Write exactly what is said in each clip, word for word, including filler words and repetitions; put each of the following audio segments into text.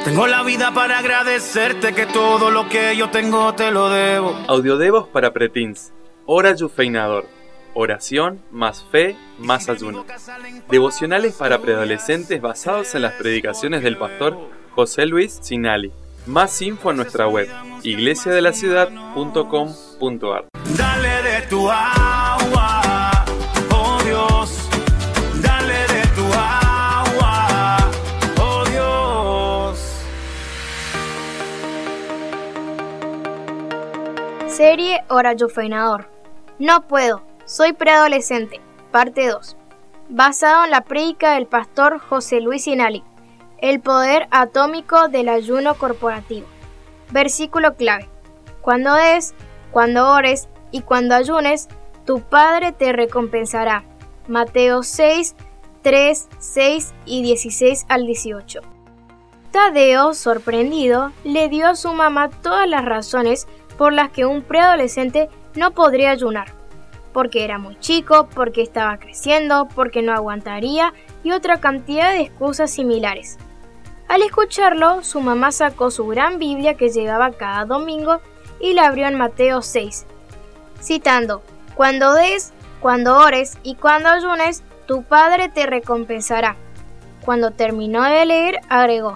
Tengo la vida para agradecerte, que todo lo que yo tengo te lo debo. Audiodevos para preteens. Hora Yufeinador. Oración más fe más ayuno. Devocionales para preadolescentes basados en las predicaciones del pastor José Luis Sinali. Más info en nuestra web iglesia de la ciudad punto com punto a r. Dale de tu agua, oh Dios. Dale de tu agua, oh Dios. Serie Hora Yufeinador. No puedo, soy preadolescente. Parte dos. Basado en la prédica del pastor José Luis Sinali. El poder atómico del ayuno corporativo. Versículo clave. Cuando des, cuando ores y cuando ayunes, tu Padre te recompensará. Mateo seis, tres, seis y dieciséis al dieciocho. Tadeo, sorprendido, le dio a su mamá todas las razones por las que un preadolescente no podría ayunar. Porque era muy chico, porque estaba creciendo, porque no aguantaría y otra cantidad de excusas similares. Al escucharlo, su mamá sacó su gran Biblia que llegaba cada domingo y la abrió en Mateo seis, citando: cuando des, cuando ores y cuando ayunes, tu Padre te recompensará. Cuando terminó de leer, agregó: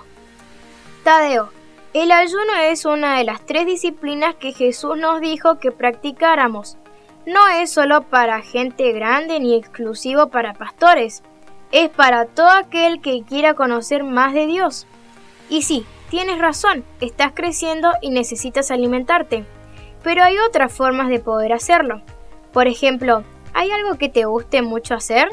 Tadeo, el ayuno es una de las tres disciplinas que Jesús nos dijo que practicáramos. No es solo para gente grande ni exclusivo para pastores. Es para todo aquel que quiera conocer más de Dios. Y sí, tienes razón, estás creciendo y necesitas alimentarte. Pero hay otras formas de poder hacerlo. Por ejemplo, ¿hay algo que te guste mucho hacer?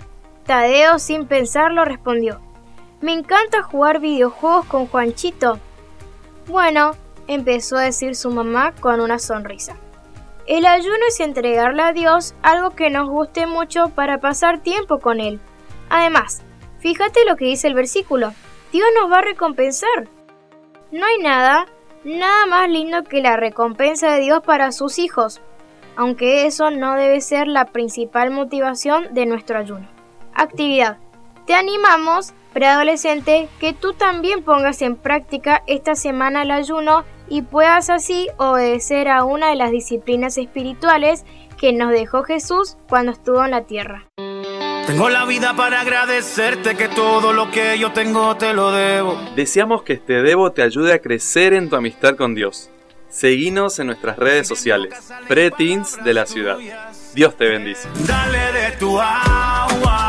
Tadeo, sin pensarlo, respondió: me encanta jugar videojuegos con Juanchito. Bueno, empezó a decir su mamá con una sonrisa. El ayuno es entregarle a Dios algo que nos guste mucho para pasar tiempo con Él. Además, fíjate lo que dice el versículo. Dios nos va a recompensar. No hay nada, nada más lindo que la recompensa de Dios para sus hijos, aunque eso no debe ser la principal motivación de nuestro ayuno. Actividad. Te animamos, preadolescente, que tú también pongas en práctica esta semana el ayuno y puedas así obedecer a una de las disciplinas espirituales que nos dejó Jesús cuando estuvo en la tierra. Tengo la vida para agradecerte, que todo lo que yo tengo te lo debo. Deseamos que este Devo te ayude a crecer en tu amistad con Dios. Seguinos en nuestras redes sociales, Preteens de la Ciudad. Dios te bendice. Dale de tu agua.